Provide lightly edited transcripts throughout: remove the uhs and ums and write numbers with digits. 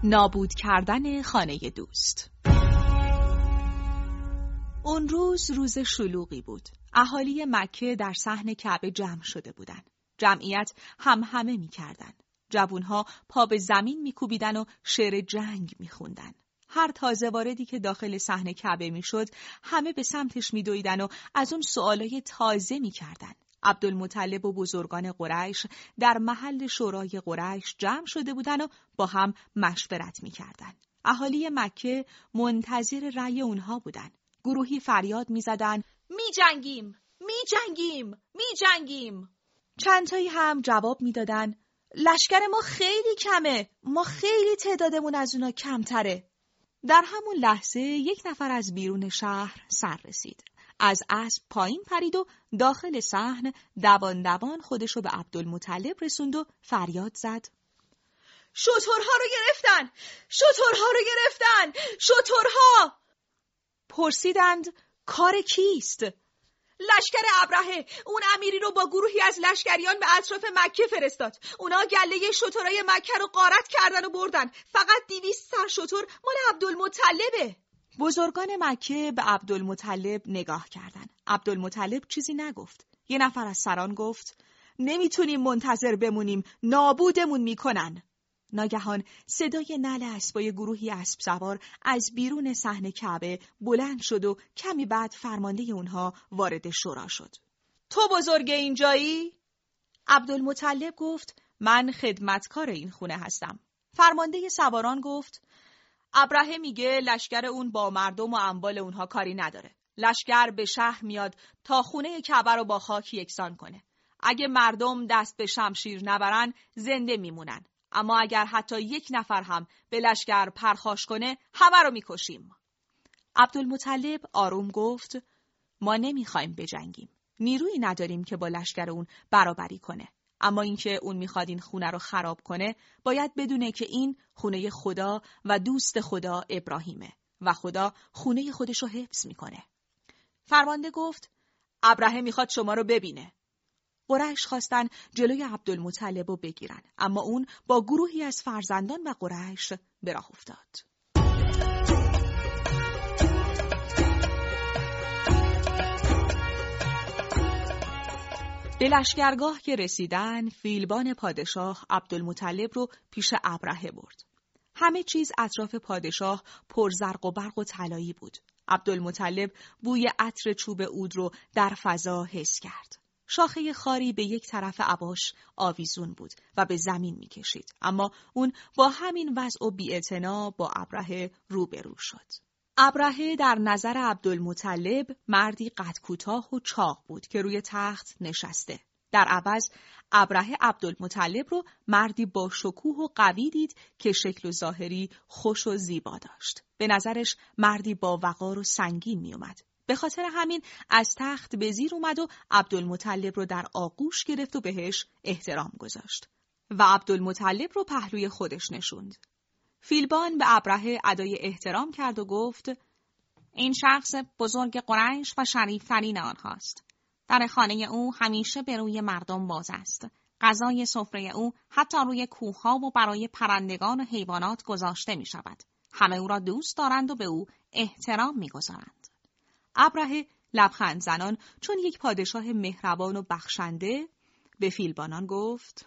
نابود کردن خانه دوست. اون روز شلوغی بود. اهالی مکه در صحن کعبه جمع شده بودند. جمعیت همهمه می‌کردند. جوانها پا به زمین می‌کوبیدن و شعر جنگ می‌خوندن. هر تازه واردی که داخل صحن کعبه میشد، همه به سمتش می‌دویدن و از اون سوالای تازه می‌کردن. عبدالمطلب و بزرگان قریش در محل شورای قریش جمع شده بودن و با هم مشورت می‌کردن. اهالی مکه منتظر رأی اونها بودن. گروهی فریاد می‌زدن: می‌جنگیم! می‌جنگیم! می‌جنگیم! چند تایی هم جواب می‌دادن: لشکر ما خیلی کمه، ما خیلی تعدادمون از اونا کمتره. در همون لحظه یک نفر از بیرون شهر سر رسید. از اسب پایین پرید و داخل صحن دوان دوان خودشو به عبدالمطلب رسوند و فریاد زد: شترها رو گرفتن! شترها رو گرفتن! شترها! پرسیدند: کار کیست؟ لشکر ابرهه. اون امیری رو با گروهی از لشکریان به اطراف مکه فرستاد. اونا گله شترای مکه رو غارت کردن و بردن. فقط 200 سر شتر مال عبدالمطلبه. بزرگان مکه به عبدالمطلب نگاه کردند. عبدالمطلب چیزی نگفت. یه نفر از سران گفت: نمیتونیم منتظر بمونیم، نابودمون میکنن. ناگهان صدای نعل اسبای گروهی اسب سوار از بیرون صحن کعبه بلند شد و کمی بعد فرمانده اونها وارد شورا شد. تو بزرگ اینجایی؟ عبدالمطلب گفت: من خدمتکار این خونه هستم. فرمانده سواران گفت: ابرهه میگه لشکر اون با مردم و اموال اونها کاری نداره. لشکر به شهر میاد تا خونه کعبه رو با خاک یکسان کنه. اگه مردم دست به شمشیر نبرن زنده میمونن. اما اگر حتی یک نفر هم به لشکر پرخاش کنه همه رو میکشیم. عبدالمطلب آروم گفت: ما نمیخوایم بجنگیم. نیرویی نداریم که با لشکر اون برابری کنه. اما اینکه اون میخواد این خونه رو خراب کنه، باید بدونه که این خونه خدا و دوست خدا ابراهیمه و خدا خونه خودش رو حفظ میکنه. فرمانده گفت: ابرهه میخواد شما رو ببینه. قریش خواستن جلوی عبدالمطلب رو بگیرن، اما اون با گروهی از فرزندان و قریش به راه افتاد. به لشکرگاه که رسیدن، فیلبان پادشاه عبدالمطلب رو پیش ابرهه برد. همه چیز اطراف پادشاه پر زرق و برق و طلایی بود. عبدالمطلب بوی عطر چوب عود رو در فضا حس کرد. شاخه خاری به یک طرف عباش آویزون بود و به زمین می‌کشید، اما اون با همین وضع و بی‌اعتنا با ابرهه روبرو شد. ابرهه در نظر عبدالمطلب مردی قد کوتاه و چاق بود که روی تخت نشسته. در عوض ابرهه عبدالمطلب رو مردی با شکوه و قوی دید که شکل و ظاهری خوش و زیبا داشت. به نظرش مردی با وقار و سنگین می اومد. به خاطر همین از تخت به زیر اومد و عبدالمطلب رو در آغوش گرفت و بهش احترام گذاشت و عبدالمطلب رو پهلوی خودش نشوند. فیلبان به ابرهه ادای احترام کرد و گفت: این شخص بزرگ قریش و شریفترین آنهاست. در خانه او همیشه به روی مردم باز است. غذای سفره او حتی روی کوه‌ها و برای پرندگان و حیوانات گذاشته می شود. همه او را دوست دارند و به او احترام می گذارند. ابرهه لبخند زنان چون یک پادشاه مهربان و بخشنده به فیلبانان گفت: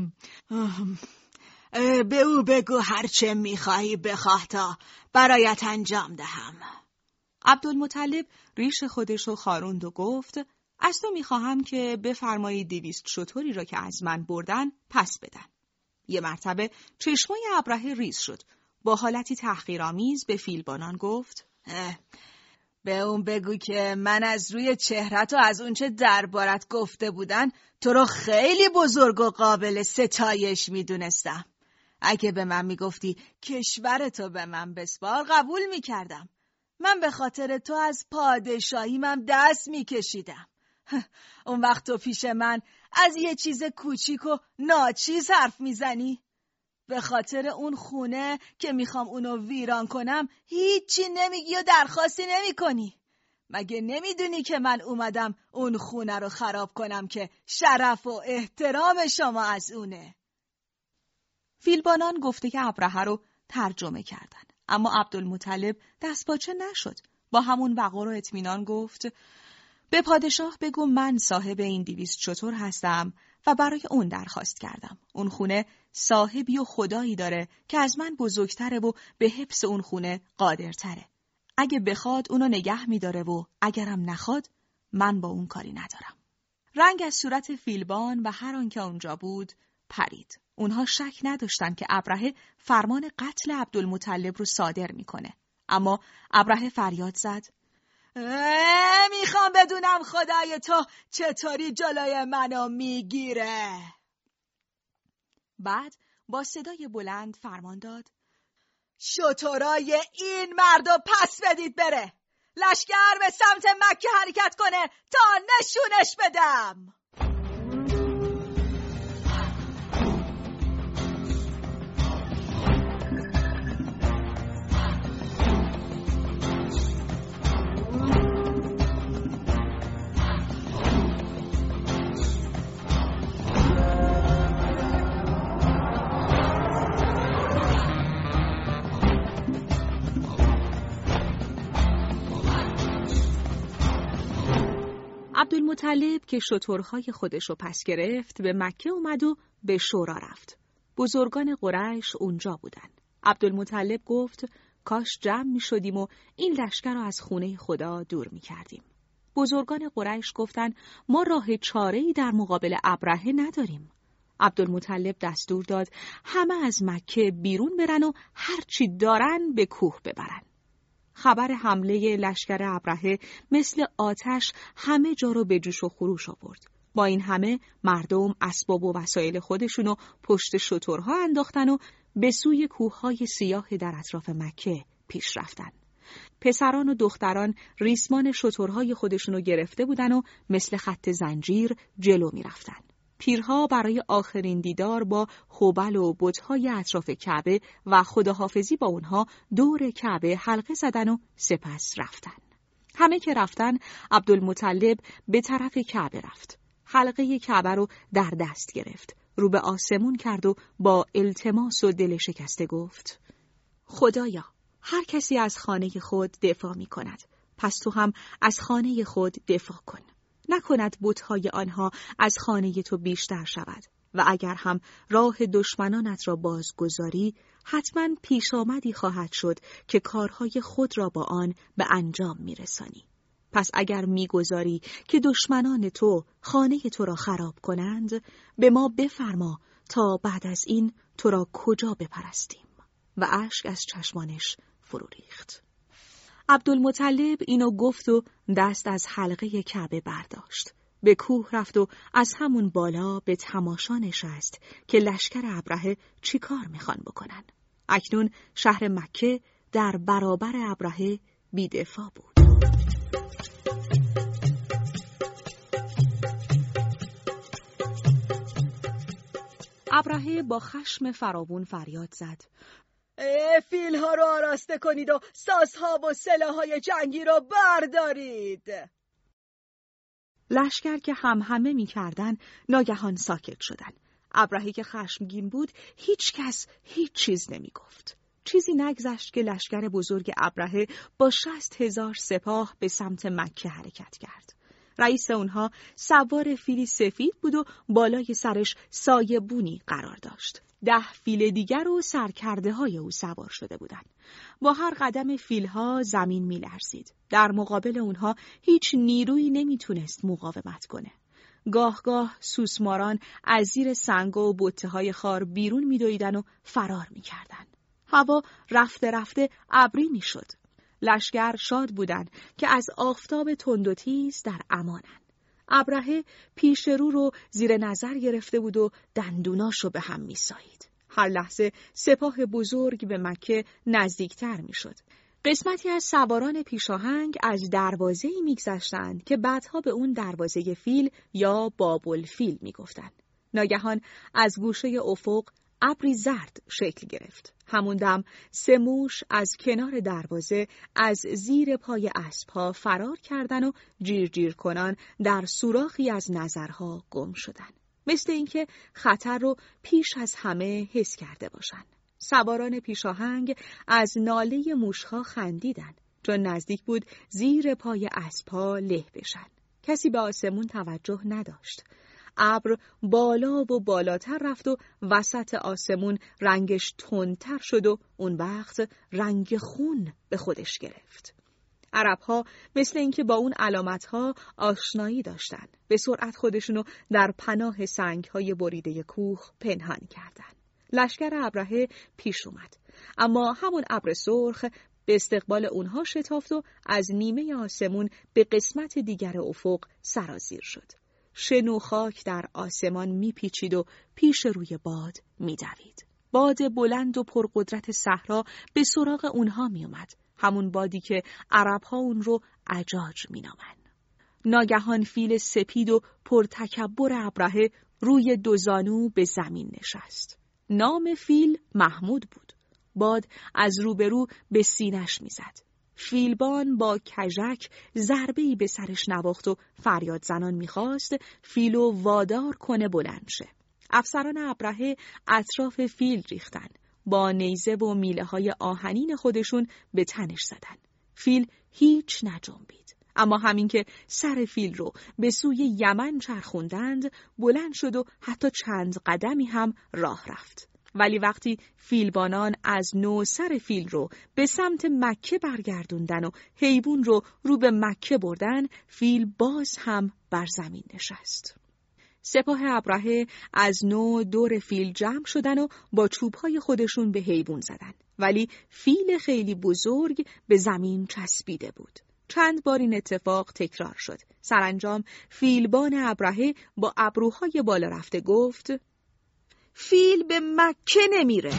به او بگو هرچه میخواهی بخواه تا برایت انجام دهم. عبدالمطلب ریش خودشو خاروند و گفت: از تو میخواهم که بفرمایی 200 شتری را که از من بردن پس بدن. یه مرتبه چشمای ابرهه ریز شد. با حالتی تحقیرآمیز به فیلبانان گفت: به اون بگو که من از روی چهرت و از اونچه دربارت گفته بودن تو رو خیلی بزرگ و قابل ستایش میدونستم. اگه به من میگفتی کشورتو به من بسپار قبول میکردم. من به خاطر تو از پادشاهیمم دست میکشیدم. اون وقت تو پیش من از یه چیز کوچیک و ناچیز حرف میزنی؟ به خاطر اون خونه که میخوام اونو ویران کنم هیچی نمیگی و درخواستی نمی کنی. مگه نمیدونی که من اومدم اون خونه رو خراب کنم که شرف و احترام شما از اونه؟ فیلبانان گفته که ابرهه رو ترجمه کردند. اما عبدالمطلب دستپاچه نشد. با همون وقار و اطمینان گفت: به پادشاه بگو من صاحب این 200 شتر هستم و برای اون درخواست کردم. اون خونه صاحبی و خدایی داره که از من بزرگتره و به حفظ اون خونه قادرتره. اگه بخواد اونو نگه میداره و اگرم نخواد من با اون کاری ندارم. رنگ از صورت فیلبان و هر آن که اونجا بود پرید. اونها شک نداشتن که ابرهه فرمان قتل عبدالمطلب رو صادر میکنه. اما ابرهه فریاد زد: میخوام بدونم خدای تو چطوری جلوی منو میگیره. بعد با صدای بلند فرمان داد: شترای این مردو پس بدید بره. لشکر به سمت مکه حرکت کنه تا نشونش بدم. عبدالمطلب که شترهای خودشو پس گرفت به مکه اومد و به شورا رفت. بزرگان قریش اونجا بودن. عبدالمطلب گفت: کاش جمع می شدیم و این لشکر رو از خونه خدا دور می کردیم. بزرگان قریش گفتن: ما راه چاره‌ای در مقابل ابرهه نداریم. عبدالمطلب دستور داد همه از مکه بیرون برن و هرچی دارن به کوه ببرن. خبر حمله لشکر ابرهه مثل آتش همه جا رو به جوش و خروش آورد. با این همه مردم اسباب و وسایل خودشونو پشت شترها انداختن و به سوی کوههای سیاه در اطراف مکه پیش رفتن. پسران و دختران ریسمان شترهای خودشونو گرفته بودن و مثل خط زنجیر جلو می رفتن. پیرها برای آخرین دیدار با هبل و بت‌های اطراف کعبه و خداحافظی با اونها دور کعبه حلقه زدن و سپس رفتن. همه که رفتن عبدالمطلب به طرف کعبه رفت. حلقه کعبه رو در دست گرفت. رو به آسمون کرد و با التماس و دل شکسته گفت: خدایا، هر کسی از خانه خود دفاع می کند. پس تو هم از خانه خود دفاع کن. نکند بت‌های آنها از خانه تو بیشتر شود و اگر هم راه دشمنانت را بازگذاری حتما پیش آمدی خواهد شد که کارهای خود را با آن به انجام میرسانی. پس اگر میگذاری که دشمنان تو خانه تو را خراب کنند به ما بفرما تا بعد از این تو را کجا بپرستیم. و اشک از چشمانش فرو ریخت. عبدالمطلب اینو گفت و دست از حلقه کعبه برداشت. به کوه رفت و از همون بالا به تماشا نشست که لشکر ابرهه چی کار میخوان بکنن. اکنون شهر مکه در برابر ابرهه بی‌دفاع بود. ابرهه با خشم فراوون فریاد زد: فیل‌ها رو آراسته کنید و سازها و سلاح‌های جنگی رو بردارید. لشکر که همه می‌کردن ناگهان ساکت شدن. ابرهه که خشمگین بود هیچ کس هیچ چیز نمی‌گفت. چیزی نگذشت که لشکر بزرگ ابرهه با 60,000 سپاه به سمت مکه حرکت کرد. رئیس اونها سوار فیلی سفید بود و بالای سرش سایه‌بونی قرار داشت. 10 فیل دیگر و سرکرده‌های او سوار شده بودند. با هر قدم فیل‌ها زمین می‌لرزید. در مقابل اونها هیچ نیرویی نمیتونست مقاومت کنه. گاه سوسماران از زیر سنگ و بته‌های خار بیرون می‌دویدن و فرار می‌کردن. هوا رفته رفته ابری می‌شد. لشکر شاد بودند که از آفتاب تند و تیز در امانن. ابرهه پیش رو زیر نظر گرفته بود و دندوناشو به هم می‌سایید. هر لحظه سپاه بزرگ به مکه نزدیکتر می‌شد. قسمتی از سواران پیشاهنگ از دروازه‌ای می‌گذشتند که بعدها به اون دروازه فیل یا باب‌الفیل می‌گفتند. ناگهان از گوشه افق ابری زرد شکل گرفت. همون دم 3 موش از کنار دروازه از زیر پای اسب‌ها فرار کردن و جیر کنان در سوراخی از نظرها گم شدن. مثل اینکه خطر رو پیش از همه حس کرده باشن. سواران پیشاهنگ از ناله موشها خندیدند، چون نزدیک بود زیر پای اسب‌ها له بشن. کسی به آسمون توجه نداشت. ابر بالا و بالاتر رفت و وسط آسمون رنگش تندتر شد و اون وقت رنگ خون به خودش گرفت. عرب‌ها مثل اینکه با اون علامت‌ها آشنایی داشتن. به سرعت خودشونو در پناه سنگ‌های بریده کوه پنهان کردند. لشکر ابرهه پیش اومد، اما همون ابر سرخ به استقبال اونها شتافت و از نیمه آسمون به قسمت دیگر افق سرازیر شد. شن و خاک در آسمان میپیچید و پیش روی باد میدوید. باد بلند و پرقدرت صحرا به سراغ اونها میومد، همون بادی که عرب‌ها اون رو عجاج مینامن. ناگهان فیل سپید و پرتکبر ابرهه روی دو زانو به زمین نشست. نام فیل محمود بود. باد از روبرو به سینش میزد. فیلبان با کژک ضربه‌ای به سرش نواخت و فریاد زنان میخواست فیلو وادار کنه بلند شه. افسران ابرهه اطراف فیل ریختن، با نیزه و میله‌های آهنین خودشون به تنش زدن. فیل هیچ نجنبید، اما همین که سر فیل رو به سوی یمن چرخوندند بلند شد و حتی چند قدمی هم راه رفت. ولی وقتی فیلبانان از نو سر فیل رو به سمت مکه برگردوندن و حیوان رو به مکه بردن، فیل باز هم بر زمین نشست. سپاه ابرهه از نو دور فیل جمع شدن و با چوب‌های خودشون به حیوان زدن، ولی فیل خیلی بزرگ به زمین چسبیده بود. چند بار این اتفاق تکرار شد. سرانجام فیلبان ابرهه با ابروهای بالا رفته گفت: فیل به مکه نمیره.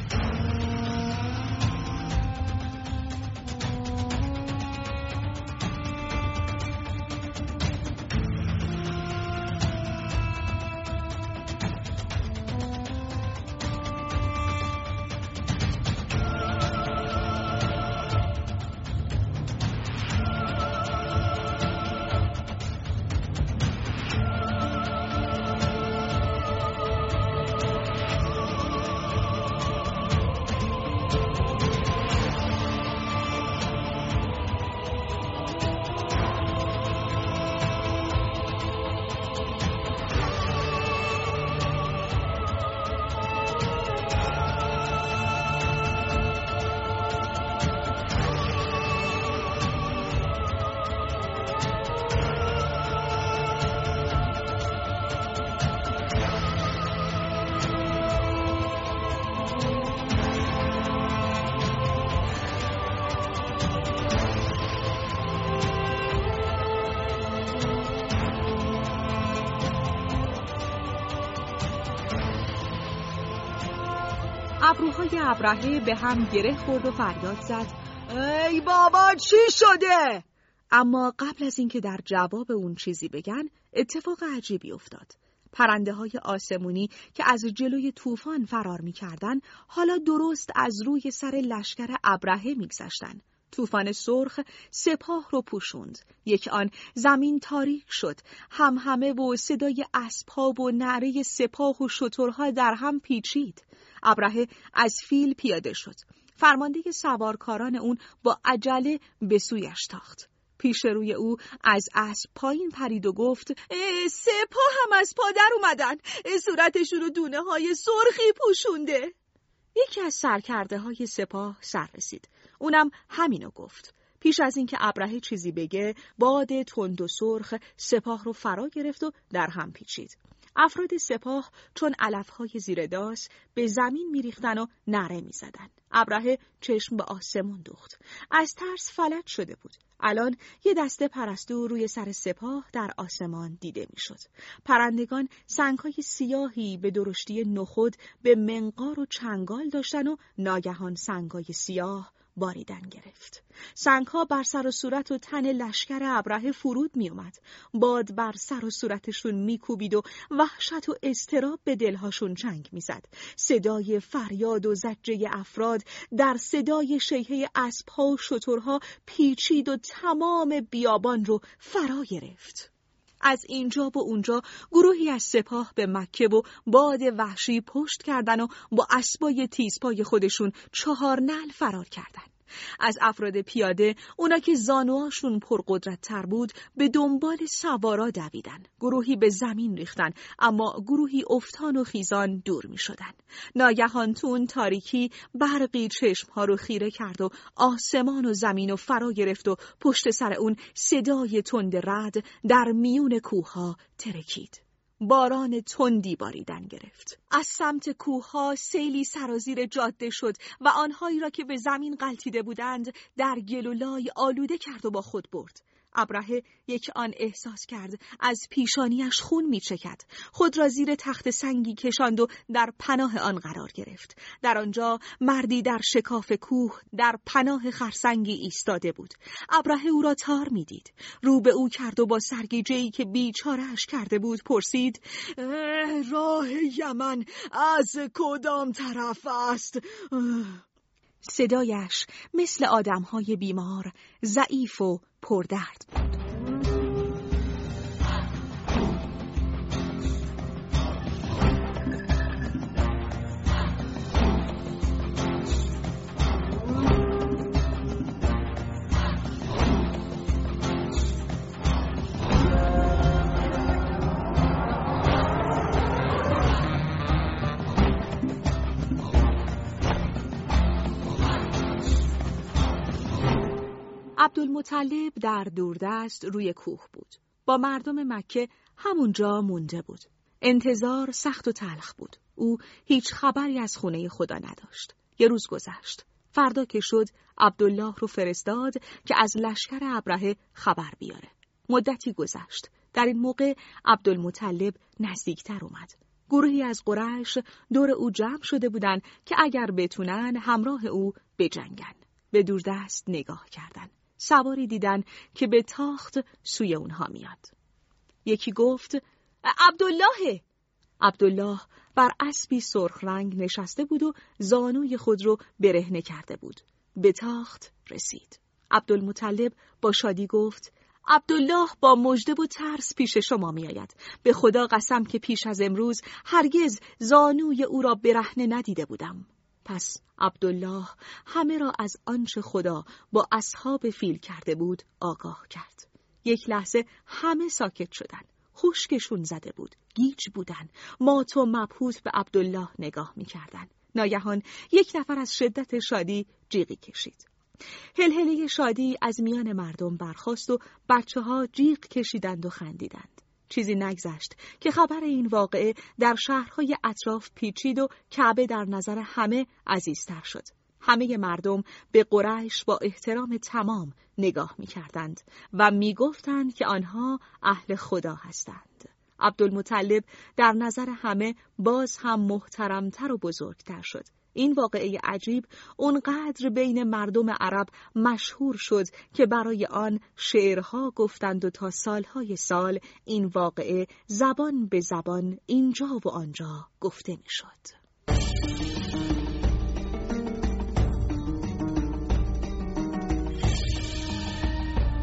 ابروهای ابرهه به هم گره خورد و فریاد زد: ای بابا چی شده؟ اما قبل از اینکه در جواب اون چیزی بگن، اتفاق عجیبی افتاد. پرنده‌های آسمونی که از جلوی طوفان فرار می‌کردن، حالا درست از روی سر لشکر ابرهه می‌گذشتن. طوفان سرخ سپاه رو پوشوند. یک آن زمین تاریک شد. همهمه و صدای اسب‌ها و نعره سپاه و شترها در هم پیچید. ابرهه از فیل پیاده شد. فرمانده سوارکاران اون با عجله به سویش تاخت. پیش روی او از اسب پایین پرید و گفت: سپاه هم از پا در اومدن، صورتشون رو دونه های سرخی پوشونده. یکی از سرکرده های سپاه سر رسید. اونم همینو گفت. پیش از اینکه ابرهه چیزی بگه، باد تند و سرخ سپاه رو فرا گرفت و در هم پیچید. افراد سپاه چون علفهای زیر داس به زمین میریختن و نعره میزدن. ابرهه چشم به آسمون دوخت. از ترس فلج شده بود. الان یه دسته پرستو روی سر سپاه در آسمان دیده میشد. پرندگان سنگ‌های سیاهی به درشتی نخود به منقار و چنگال داشتن و ناگهان سنگ‌های سیاه باریدن گرفت. سنگ‌ها بر سر و صورت و تن لشکر ابرهه فرود می اومد. باد بر سر و صورتشون میکوبید و وحشت و اضطراب به دلهاشون چنگ میزد. صدای فریاد و زجه افراد در صدای شیهه اسب‌ها و شترها پیچید و تمام بیابان رو فرا گرفت. از اینجا و اونجا گروهی از سپاه به مکه و باد وحشی پشت کردن و با اسبای تیزپای خودشون 4 نعل فرار کردن. از افراد پیاده اونا که زانوهاشون پرقدرت تر بود به دنبال سوارا دویدن. گروهی به زمین ریختن اما گروهی افتان و خیزان دور می شدن. ناگهان تون تاریکی برقی چشمها رو خیره کرد و آسمان و زمین و فرا گرفت و پشت سر اون صدای تند رعد در میون کوهها ترکید. باران تندی باریدن گرفت. از سمت کوهها سیلی سرازیر جاده شد و آنهایی را که به زمین غلتیده بودند در گل و لای آلوده کرد و با خود برد. ابرهه یک آن احساس کرد از پیشانیش خون میچکد. خود را زیر تخت سنگی کشاند و در پناه آن قرار گرفت. در آنجا مردی در شکاف کوه در پناه خرسنگی ایستاده بود. ابرهه او را تار میدید. رو به او کرد و با سرگیجه‌ای که بیچاره‌اش کرده بود پرسید: راه یمن از کدام طرف است؟ صدایش مثل آدم‌های بیمار، ضعیف و پردرد بود. عبدالمطلب در دوردست روی کوه بود. با مردم مکه همونجا مونده بود. انتظار سخت و تلخ بود. او هیچ خبری از خونه خدا نداشت. یه روز گذشت. فردا که شد عبدالله رو فرستاد که از لشکر ابرهه خبر بیاره. مدتی گذشت. در این موقع عبدالمطلب نزدیکتر اومد. گروهی از قریش دور او جمع شده بودن که اگر بتونن همراه او بجنگن. به دوردست نگاه کردن. سواری دیدن که به تاخت سوی اونها میاد. یکی گفت: عبدالله! عبدالله بر اسبی سرخ رنگ نشسته بود و زانوی خود رو برهنه کرده بود. به تاخت رسید. عبدالمطلب با شادی گفت: عبدالله با مژده و ترس پیش شما می آید. به خدا قسم که پیش از امروز هرگز زانوی او را برهنه ندیده بودم. پس عبدالله همه را از آنچه خدا با اصحاب فیل کرده بود آگاه کرد. یک لحظه همه ساکت شدند. خشکشون زده بود. گیج بودن. مات و مبهوت به عبدالله نگاه می‌کردن. ناگهان یک نفر از شدت شادی جیغی کشید. هلهله شادی از میان مردم برخاست و بچه‌ها جیغ کشیدند و خندیدند. چیزی نگذشت که خبر این واقعه در شهرهای اطراف پیچید و کعبه در نظر همه عزیزتر شد. همه مردم به قریش با احترام تمام نگاه می‌کردند و می‌گفتند که آنها اهل خدا هستند. عبدالمطلب در نظر همه باز هم محترمتر و بزرگتر شد. این واقعه عجیب اونقدر بین مردم عرب مشهور شد که برای آن شعرها گفتند و تا سالهای سال این واقعه زبان به زبان اینجا و آنجا گفته می‌شد.